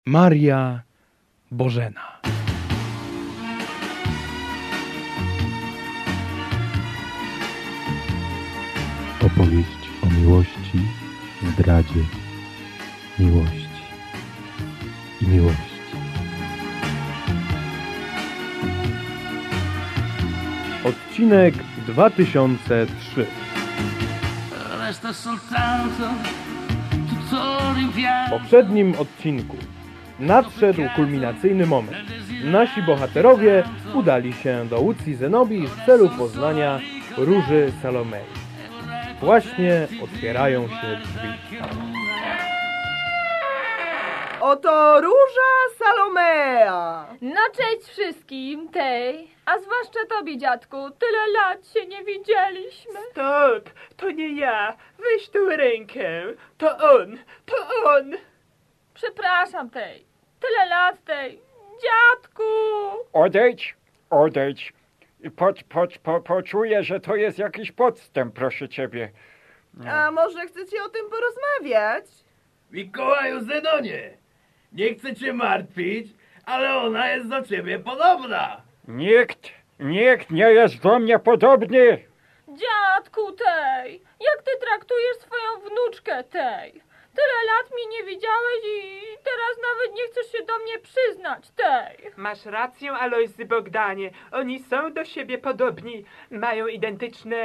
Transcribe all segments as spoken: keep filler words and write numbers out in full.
Maria Bożena. Opowieść o miłości, zdradzie, miłości i miłości. Odcinek dwa tysiące trzy. W poprzednim odcinku nadszedł kulminacyjny moment. Nasi bohaterowie udali się do Łucji Zenobii w celu poznania Róży Salomei. Właśnie otwierają się drzwi. Oto Róża Salomea. Na cześć wszystkim tej, a zwłaszcza tobie, dziadku. Tyle lat się nie widzieliśmy. Stop, to nie ja. Weź tu rękę. To on, to on. Przepraszam tej. Tyle lat tej. Dziadku! Odejdź, odejdź. Po, po, po, poczuję, że to jest jakiś podstęp, proszę ciebie. No. A może chcecie o tym porozmawiać? Mikołaju Zenonie, nie chcę cię martwić, ale ona jest do ciebie podobna. Nikt, nikt nie jest do mnie podobny. Dziadku tej, jak ty traktujesz swoją wnuczkę tej? Tyle lat mnie nie widziałeś i teraz nawet nie chcesz się do mnie przyznać tej. Masz rację, Alojzy Bogdanie. Oni są do siebie podobni. Mają identyczne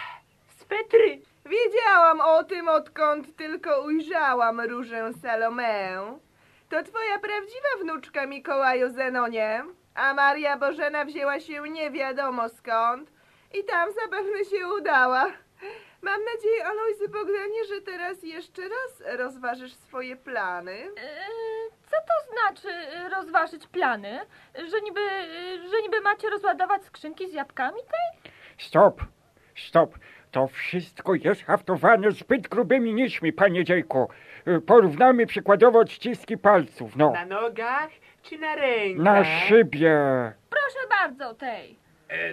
swetry. Wiedziałam o tym, odkąd tylko ujrzałam Różę Salomeę. To twoja prawdziwa wnuczka, Mikołaju Zenonie, a Maria Bożena wzięła się nie wiadomo skąd i tam zapewne się udała. Mam nadzieję, Alojzy Bogdanie, że teraz jeszcze raz rozważysz swoje plany. Yy, co to znaczy yy, rozważyć plany? Że niby, yy, że niby macie rozładować skrzynki z jabłkami tej? Stop, stop. To wszystko jest haftowane zbyt grubymi nićmi, panie dziejku. Porównamy przykładowo odciski palców, no. Na nogach czy na rękach? Na szybie. Proszę bardzo tej. E, e,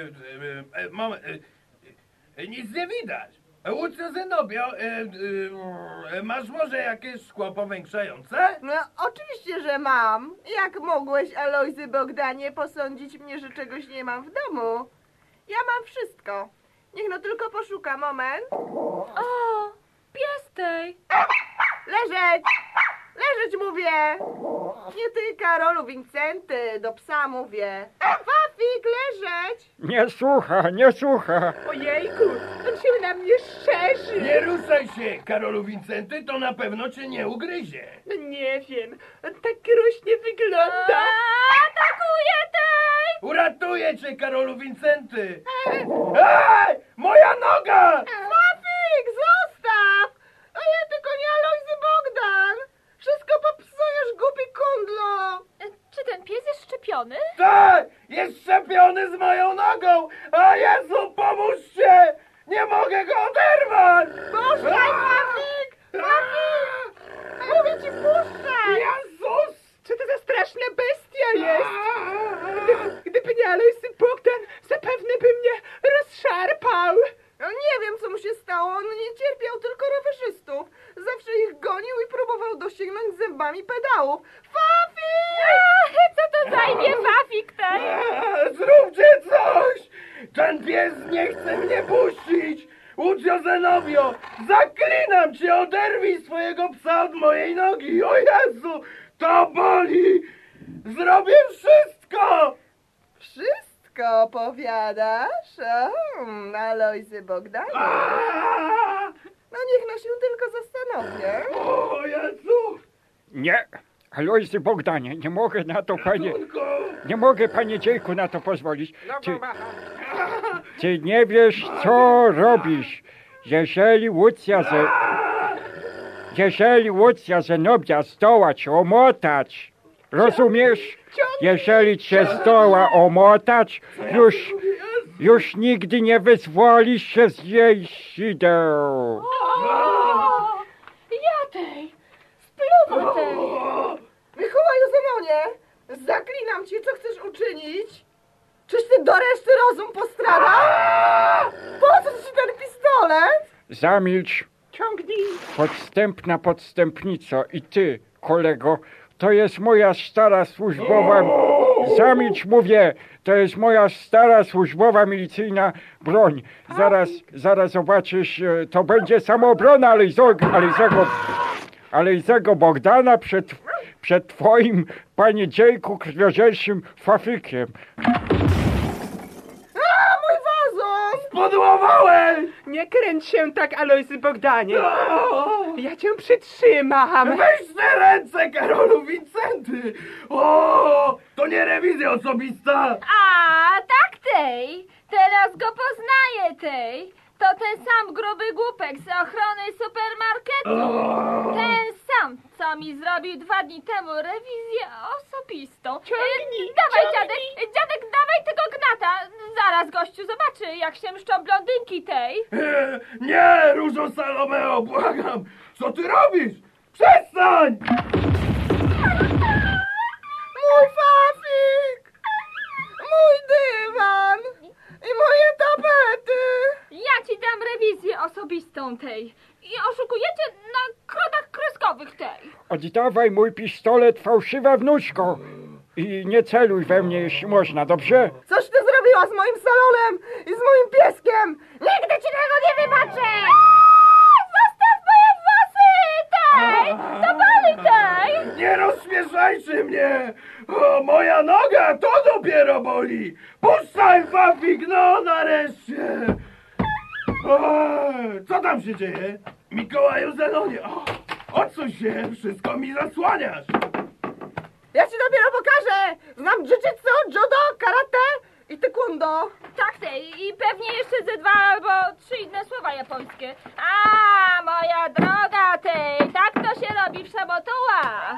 e, e, mam, e, e, nic nie widać. Łucjo Zenobio, e, e, e, masz może jakieś szkło powiększające? No, oczywiście, że mam. Jak mogłeś, Alojzy Bogdanie, posądzić mnie, że czegoś nie mam w domu? Ja mam wszystko. Niech no tylko poszuka, moment. O, pies tej. Leżeć! Leżeć mówię! Nie ty, Karolu Wincenty, do psa mówię. Fafik, leżeć! Nie słucha, nie słucha. Ojejku, on się na mnie szerzy. Nie ruszaj się, Karolu Wincenty, to na pewno cię nie ugryzie. No nie wiem, on tak groźnie wygląda. Atakuje tej! Uratuję cię, Karolu Wincenty. Ej, moja noga! Fafik, zostaw! A ja tylko nie Alojzy Bogdan! Wszystko popsujesz, głupi kundlo! Czy ten pies jest szczepiony? Tak, jest szczepiony z moją nogą! A Jezu, pomóżcie! Nie mogę go oderwać! Puszczaj, Fafik! Fafik! Mówię ci, puszczaj! Jezus! Co to za straszna bestia jest? Gdyby, gdyby nie Alojzy Bogdan, zapewne by mnie rozszarpał. No nie wiem, co mu się stało, on nie cierpiał tylko rowerzystów. Zawsze ich gonił i próbował dosięgnąć zębami pedałów. Fafik! Co to za imię Fafik tej? A, zróbcie coś! Ten pies nie chce mnie puścić! Łucjo Zenobio, zaklinam cię, oderwij swojego psa od mojej nogi! O Jezu, to boli! Zrobię wszystko! Wszystko opowiadasz? O, Alojzy Bogdanie. A! No niech no się tylko zastanowię. O Jezu! Nie, Alojzy Bogdanie, nie mogę na to, panie... Tylko... Nie mogę, panie dziejku, na to pozwolić. Ty, ty nie wiesz, co robisz. Jeżeli Łucja ze... Jeżeli Łucja Zenobia zdoła cię omotać, rozumiesz? Jeżeli cię zdoła omotać, już, już nigdy nie wyzwolisz się z jej sideł. Ja tej. Spluwa tej. Mikołaju Zenonie, zaklinam cię, co chcesz uczynić? Czyś ty do reszty rozum postradał? Po co ci ten pistolet? Zamilcz, Ciągnij. podstępna podstępnico, i ty, kolego, to jest moja stara służbowa, zamilcz mówię, to jest moja stara służbowa milicyjna broń. Zaraz, zaraz zobaczysz, e, to będzie samoobrona Alejzego, Alejzego, Alejzego Bogdana przed, przed twoim, panie dziejku, krwiożerczym fafikiem. A, mój wazon! Podłamałeś! Nie kręć się tak, Alojzy Bogdanie. O! Ja cię przytrzymam. Weź te ręce, Karolu Wincenty! O, to nie rewizja osobista! A, tak tej. Teraz go poznaję tej. To ten sam gruby głupek z ochrony supermarketu. O! Ten sam, co mi zrobił dwa dni temu rewizję osobistą. Ciągnij, E, Dawaj, ciągnij. dziadek, dziadek, dawaj tego gnata. Zaraz gościu zobaczy, jak się mszczą blondynki tej. E, Nie, Różo Salomeo, błagam! Co ty robisz? Przestań! Mój fafik! Mój dywan! I moje tapety! Ja ci dam rewizję osobistą tej. I oszukujecie na krodach kreskowych tej. Oddawaj mój pistolet, fałszywa wnuczko. I nie celuj we mnie, jeśli można, dobrze? Coś ty zrobiła z moim salonem i z moim pieskiem! Nigdy ci tego nie wybaczę! Zostaw moje włosy tej! To boli tej! Nie rozśmieszajcie mnie! O, moja noga to dopiero boli! Puszczaj, Fafik, no nareszcie! O, co tam się dzieje? Mikołaju Zenonie, o, odsuń się, wszystko mi zasłaniasz! Ja ci dopiero pokażę! Znam jiu-jitsu, judo, karate i taekwondo! Tak tej i pewnie jeszcze ze dwa albo trzy inne słowa japońskie. A, moja droga tej, tak to się robi w szabotułach.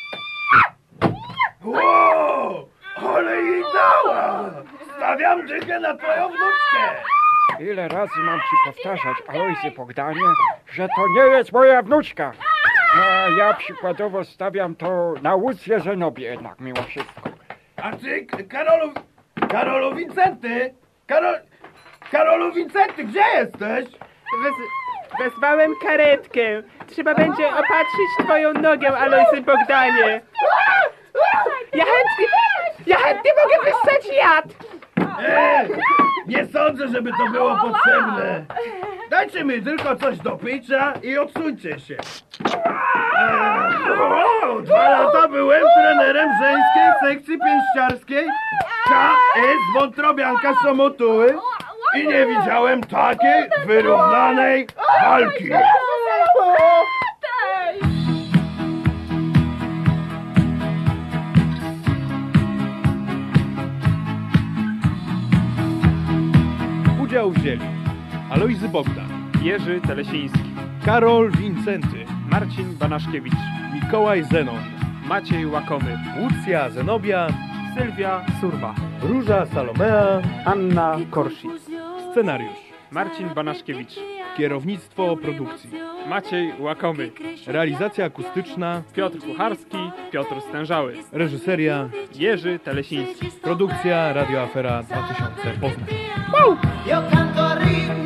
Ło, ale jej dała! Stawiam dychę na twoją wnuczkę! Ile razy mam ci powtarzać, Alojzy Bogdanie, że to nie jest moja wnuczka. A ja przykładowo stawiam to na Łucję Zenobie jednak mimo wszystko. A ty, K- Karolu, Karolu Wincenty? Karol, Karolu Wincenty, gdzie jesteś? Wez, wezwałem karetkę. Trzeba będzie opatrzyć twoją nogę, Alojzy Bogdanie. Ja chętnie, ja chętnie mogę wyssać jad. E, nie sądzę, żeby to było potrzebne. Dajcie mi tylko coś do picia i odsuńcie się. E, o, dwa lata byłem trenerem żeńskiej sekcji pięściarskiej K S Wątrobianka Somotuły i nie widziałem takiej wyrównanej walki. Tej! Udział wzięli Alojzy Bogdan, Jerzy Telesiński, Karol Wincenty, Marcin Banaszkiewicz, Mikołaj Zenon, Maciej Łakomy, Łucja Zenobia, Sylwia Surba, Róża Salomea, Anna Korsi, scenariusz, Marcin Banaszkiewicz, kierownictwo produkcji, Maciej Łakomy, realizacja akustyczna, Piotr Kucharski, Piotr Stężały, reżyseria, Jerzy Telesiński. produkcja Radio Afera dwa tysiące Poznań. Yo canto a ritmo